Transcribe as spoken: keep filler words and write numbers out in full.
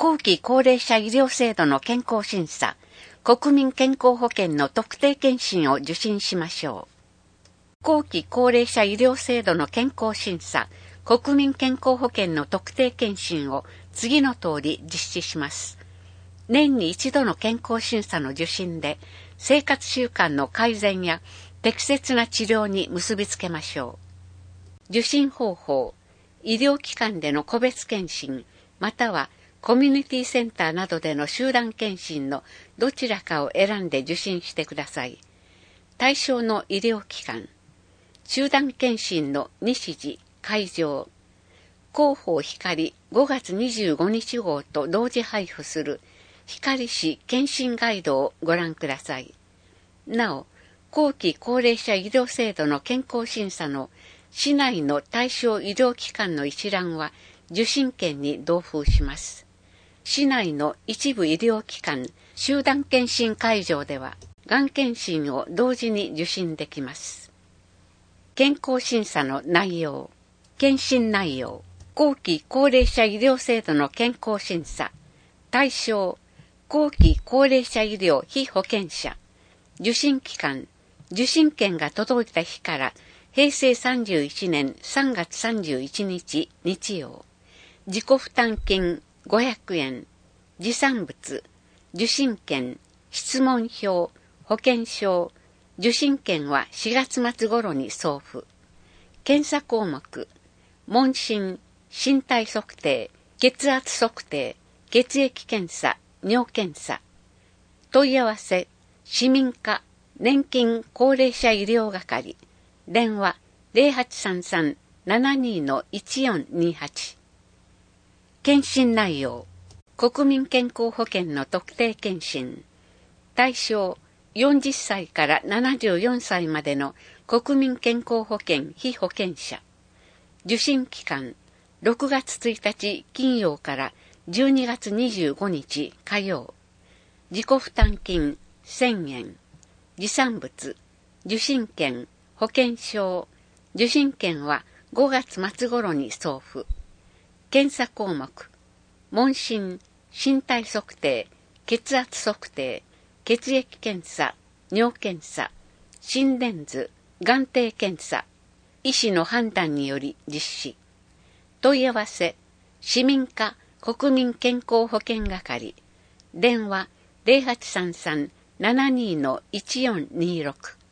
後期高齢者医療制度の健康審査、国民健康保険の特定健診を受診しましょう。後期高齢者医療制度の健康審査、国民健康保険の特定健診を次の通り実施します。年に一度の健康審査の受診で、生活習慣の改善や適切な治療に結びつけましょう。受診方法、医療機関での個別検診、またはコミュニティセンターなどでの集団検診のどちらかを選んで受診してください。対象の医療機関、集団検診の日時、会場、広報光ごがつにじゅうごにち号と同時配布する光市検診ガイドをご覧ください。なお、後期高齢者医療制度の健康審査の市内の対象医療機関の一覧は受診券に同封します。市内の一部医療機関、集団検診会場では、がん検診を同時に受診できます。健康審査の内容、検診内容、後期高齢者医療制度の健康審査、対象、後期高齢者医療被保険者、受診期間、受診券が届いた日からへいせいさんじゅういちねんさんがつさんじゅういちにち日曜、自己負担金ごひゃくえん、持参物、受診券、質問票、保険証、受診券はしがつ末頃に送付。検査項目、問診、身体測定、血圧測定、血液検査、尿検査。問い合わせ、市民課、年金高齢者医療係、電話 ゼロはちさんさん ななに いちよんにはち。検診内容、国民健康保険の特定健診、対象よんじゅっさいからななじゅうよんさいまでの国民健康保険被保険者、受診期間ろくがつついたち金曜からじゅうにがつにじゅうごにち火曜、自己負担金せんえん、持参物、受診券、保険証、受診券はごがつ末頃に送付。検査項目、問診、身体測定、血圧測定、血液検査、尿検査、心電図、眼底検査、医師の判断により実施。問い合わせ、市民課国民健康保険係、電話 ゼロはちさんさん ななに いちよんにろく。